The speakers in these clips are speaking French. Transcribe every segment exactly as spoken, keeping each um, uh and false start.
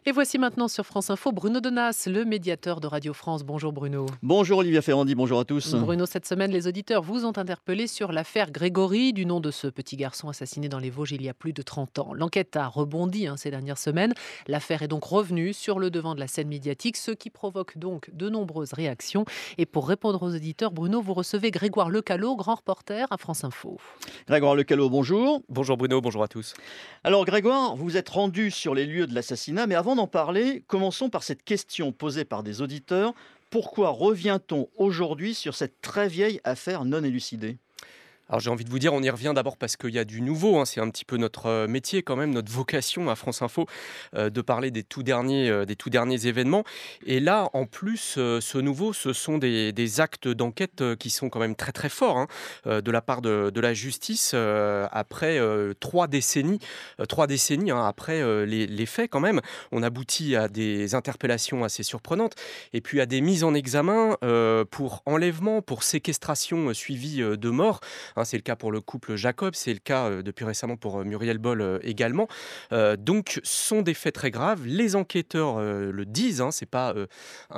Et voici maintenant sur France Info Bruno Denas, le médiateur de Radio France. Bonjour Bruno. Bonjour Olivia Ferrandi, bonjour à tous. Bruno, cette semaine, les auditeurs vous ont interpellé sur l'affaire Grégory, du nom de ce petit garçon assassiné dans les Vosges il y a plus de trente ans. L'enquête a rebondi hein, ces dernières semaines. L'affaire est donc revenue sur le devant de la scène médiatique, ce qui provoque donc de nombreuses réactions. Et pour répondre aux auditeurs, Bruno, vous recevez Grégoire Lecallot, grand reporter à France Info. Grégoire Lecallot, bonjour. Bonjour Bruno, bonjour à tous. Alors Grégoire, vous êtes rendu sur les lieux de l'assassinat, mais avant d'en parler, commençons par cette question posée par des auditeurs. Pourquoi revient-on aujourd'hui sur cette très vieille affaire non élucidée ? Alors j'ai envie de vous dire, on y revient d'abord parce qu'il y a du nouveau, hein, c'est un petit peu notre métier quand même, notre vocation à France Info, euh, de parler des tout, derniers, euh, des tout derniers événements. Et là, en plus, euh, ce nouveau, ce sont des, des actes d'enquête euh, qui sont quand même très très forts hein, euh, de la part de, de la justice euh, après euh, trois décennies, euh, trois décennies hein, après euh, les, les faits quand même. On aboutit à des interpellations assez surprenantes et puis à des mises en examen euh, pour enlèvement, pour séquestration euh, suivie euh, de mort. C'est le cas pour le couple Jacob, c'est le cas euh, depuis récemment pour euh, Muriel Boll euh, également. Euh, donc, ce sont des faits très graves. Les enquêteurs euh, le disent, hein, c'est pas euh,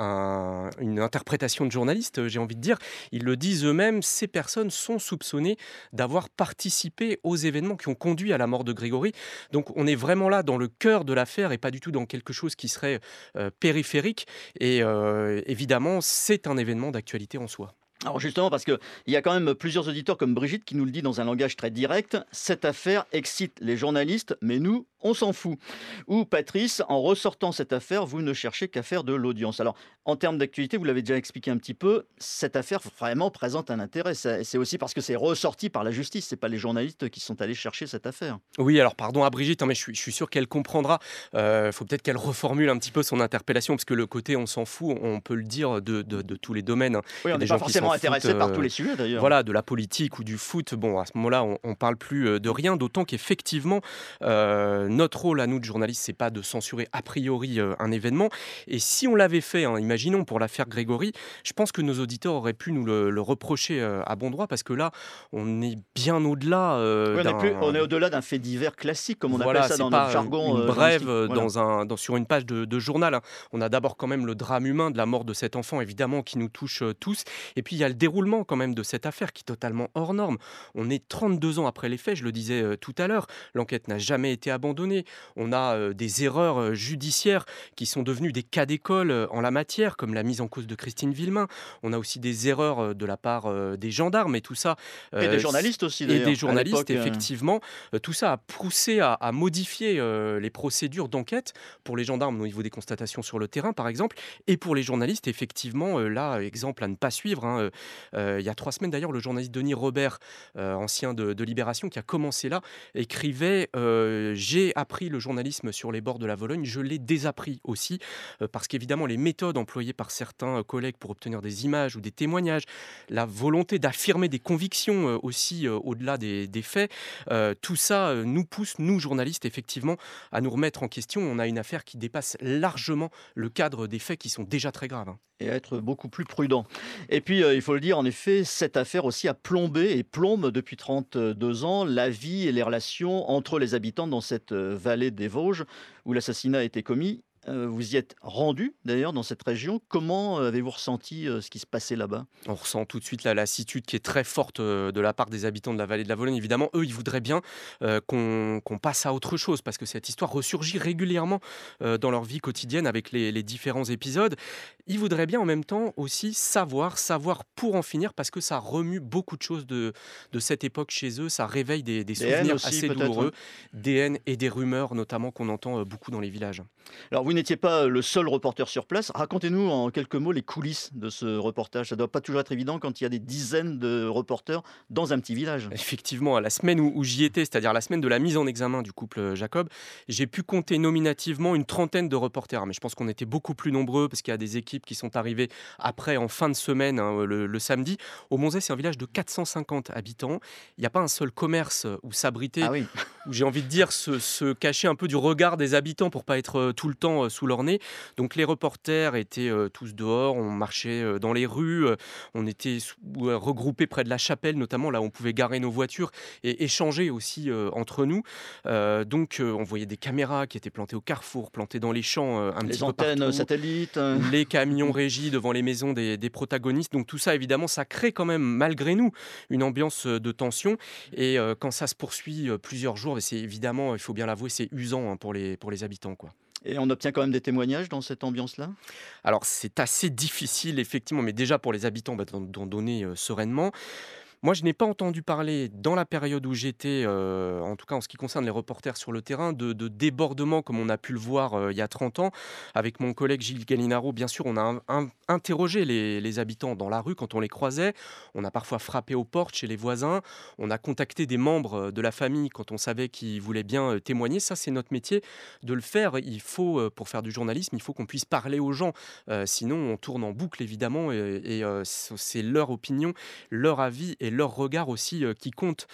un, une interprétation de journaliste, euh, j'ai envie de dire. Ils le disent eux-mêmes, ces personnes sont soupçonnées d'avoir participé aux événements qui ont conduit à la mort de Grégory. Donc, on est vraiment là dans le cœur de l'affaire et pas du tout dans quelque chose qui serait euh, périphérique. Et euh, évidemment, c'est un événement d'actualité en soi. Alors justement, parce qu'il y a quand même plusieurs auditeurs comme Brigitte qui nous le dit dans un langage très direct, cette affaire excite les journalistes, mais nous, on s'en fout. Ou Patrice, en ressortant cette affaire, vous ne cherchez qu'à faire de l'audience. Alors, en termes d'actualité, vous l'avez déjà expliqué un petit peu, cette affaire vraiment présente un intérêt. C'est aussi parce que c'est ressorti par la justice, c'est pas les journalistes qui sont allés chercher cette affaire. Oui, alors pardon à Brigitte, hein, mais je suis, je suis sûr qu'elle comprendra. Il euh, faut peut-être qu'elle reformule un petit peu son interpellation, parce que le côté on s'en fout, on peut le dire de, de, de tous les domaines. Hein. Oui, on n'est pas forcément intéressé euh, par tous les sujets d'ailleurs. Voilà, de la politique ou du foot. Bon, à ce moment-là, on ne parle plus de rien, d'autant qu'effectivement, euh, notre rôle à nous de journalistes, c'est pas de censurer a priori euh, un événement. Et si on l'avait fait, hein, imaginons pour l'affaire Grégory, je pense que nos auditeurs auraient pu nous le, le reprocher euh, à bon droit, parce que là, on est bien au-delà. Euh, oui, on, d'un... est plus, on est au-delà d'un fait divers classique, comme on voilà, appelle ça dans notre jargon. Une euh, brève voilà. dans un, dans, sur une page de, de journal. Hein. On a d'abord quand même le drame humain de la mort de cet enfant, évidemment, qui nous touche euh, tous. Et puis il y a le déroulement quand même de cette affaire qui est totalement hors norme. On est trente-deux ans après les faits, je le disais euh, tout à l'heure. L'enquête n'a jamais été abandonnée. On a euh, des erreurs euh, judiciaires qui sont devenues des cas d'école euh, en la matière, comme la mise en cause de Christine Villemain. On a aussi des erreurs euh, de la part euh, des gendarmes et tout ça. Euh, et des journalistes aussi, d'ailleurs. Et des journalistes, euh... effectivement. Euh, tout ça a poussé à, à modifier euh, les procédures d'enquête pour les gendarmes au niveau des constatations sur le terrain, par exemple, et pour les journalistes, effectivement, euh, là, exemple à ne pas suivre. Hein, euh, il y a trois semaines, d'ailleurs, le journaliste Denis Robert, euh, ancien de, de Libération, qui a commencé là, écrivait euh, « J'ai appris le journalisme sur les bords de la Vologne, je l'ai désappris aussi euh, », parce qu'évidemment, les méthodes employées par certains collègues pour obtenir des images ou des témoignages, la volonté d'affirmer des convictions euh, aussi euh, au-delà des, des faits, euh, tout ça euh, nous pousse, nous journalistes, effectivement, à nous remettre en question. On a une affaire qui dépasse largement le cadre des faits qui sont déjà très graves. Hein. Et à être beaucoup plus prudent. Et puis, euh, il faut le dire, en effet, cette affaire aussi a plombé et plombe depuis trente-deux ans la vie et les relations entre les habitants dans cette vallée des Vosges où l'assassinat a été commis. Euh, vous y êtes rendu, d'ailleurs, dans cette région. Comment avez-vous ressenti euh, ce qui se passait là-bas ? On ressent tout de suite la lassitude qui est très forte euh, de la part des habitants de la vallée de la Vologne. Évidemment, eux, ils voudraient bien euh, qu'on, qu'on passe à autre chose, parce que cette histoire ressurgit régulièrement euh, dans leur vie quotidienne avec les, les différents épisodes. Ils voudraient bien en même temps aussi savoir, savoir pour en finir, parce que ça remue beaucoup de choses de, de cette époque chez eux. Ça réveille des, des souvenirs aussi, assez douloureux, des haines et des rumeurs, notamment qu'on entend euh, beaucoup dans les villages. Alors, vous n'étiez pas le seul reporter sur place. Racontez-nous en quelques mots les coulisses de ce reportage. Ça ne doit pas toujours être évident quand il y a des dizaines de reporters dans un petit village. Effectivement, la semaine où, où j'y étais, c'est-à-dire la semaine de la mise en examen du couple Jacob, j'ai pu compter nominativement une trentaine de reporters. Mais je pense qu'on était beaucoup plus nombreux parce qu'il y a des équipes qui sont arrivées après, en fin de semaine, hein, le, le samedi. Au Monzet, c'est un village de quatre cent cinquante habitants. Il n'y a pas un seul commerce où s'abriter, ah oui. où j'ai envie de dire se, se cacher un peu du regard des habitants pour pas être tout le temps vent sous leur nez. Donc les reporters étaient euh, tous dehors, on marchait euh, dans les rues, euh, on était sous- euh, regroupés près de la chapelle notamment, là où on pouvait garer nos voitures et échanger aussi euh, entre nous. Euh, donc euh, on voyait des caméras qui étaient plantées au carrefour, plantées dans les champs euh, un petit Les peu antennes partout, satellites. euh, les camions régis devant les maisons des, des protagonistes. Donc tout ça, évidemment, ça crée quand même, malgré nous, une ambiance euh, de tension. Et euh, quand ça se poursuit euh, plusieurs jours, et c'est évidemment, il faut bien l'avouer, c'est usant hein, pour, les, pour les habitants, quoi. Et on obtient quand même des témoignages dans cette ambiance-là. Alors c'est assez difficile, effectivement, mais déjà pour les habitants, bah, d'en d'en donner euh, sereinement. Moi, je n'ai pas entendu parler dans la période où j'étais, euh, en tout cas en ce qui concerne les reporters sur le terrain, de, de débordements comme on a pu le voir euh, il y a trente ans. Avec mon collègue Gilles Gallinaro, bien sûr, on a un- un- interrogé les, les habitants dans la rue quand on les croisait. On a parfois frappé aux portes chez les voisins. On a contacté des membres euh, de la famille quand on savait qu'ils voulaient bien euh, témoigner. Ça, c'est notre métier de le faire. Il faut, euh, pour faire du journalisme, il faut qu'on puisse parler aux gens. Euh, sinon, on tourne en boucle, évidemment, et, et, euh, c'est leur opinion, leur avis et leur regard aussi euh, qui compte.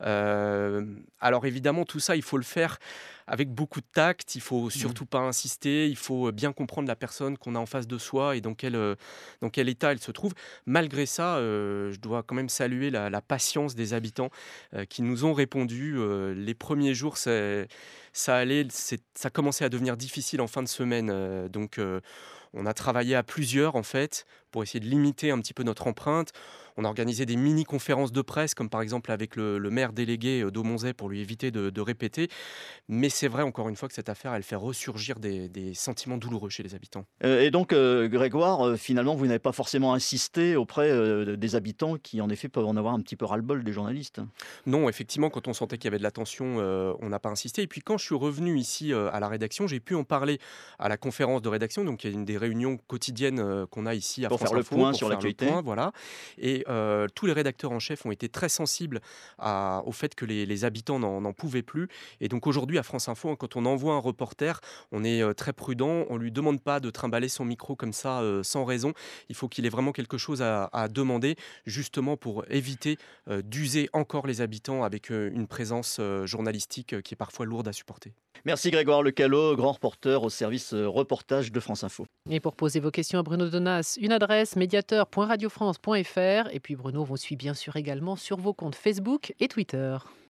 Euh, alors évidemment, tout ça, il faut le faire avec beaucoup de tact. Il faut surtout pas insister. Il faut bien comprendre la personne qu'on a en face de soi et dans quel, euh, dans quel état elle se trouve. Malgré ça, euh, je dois quand même saluer la, la patience des habitants euh, qui nous ont répondu. Euh, les premiers jours, c'est- ça allait, c'est- ça commençait à devenir difficile en fin de semaine. Euh, donc, euh, on a travaillé à plusieurs en fait pour essayer de limiter un petit peu notre empreinte. On a organisé des mini-conférences de presse, comme par exemple avec le, le maire délégué euh, d'Aumonzey pour lui éviter de, de répéter. Mais c'est vrai, encore une fois, que cette affaire, elle fait ressurgir des, des sentiments douloureux chez les habitants. Euh, et donc, euh, Grégoire, euh, finalement, vous n'avez pas forcément insisté auprès euh, des habitants qui, en effet, peuvent en avoir un petit peu ras-le-bol des journalistes. Non, effectivement, quand on sentait qu'il y avait de la tension, euh, on n'a pas insisté. Et puis quand je suis revenu ici euh, à la rédaction, j'ai pu en parler à la conférence de rédaction, donc il y a une des réunions quotidiennes euh, qu'on a ici à Pour France faire le Info, point pour sur faire le l'actualité. point, voilà. Et euh, tous les rédacteurs en chef ont été très sensibles à- au fait que les, les habitants n'en n'en pouvaient plus. Et donc aujourd'hui à France Info, hein, quand on envoie un reporter, on est euh, très prudent, on lui demande pas de trimballer son micro comme ça euh, sans raison. Il faut qu'il ait vraiment quelque chose à, à demander, justement pour éviter euh, d'user encore les habitants avec euh, une présence euh, journalistique euh, qui est parfois lourde à supporter. Merci Grégoire Lecallot, grand reporter au service euh, reportage de France Info. Et pour poser vos questions à Bruno Donas, une adresse médiateur point radiofrance point f r. Et puis Bruno vous suit bien sûr également sur vos comptes Facebook et Twitter.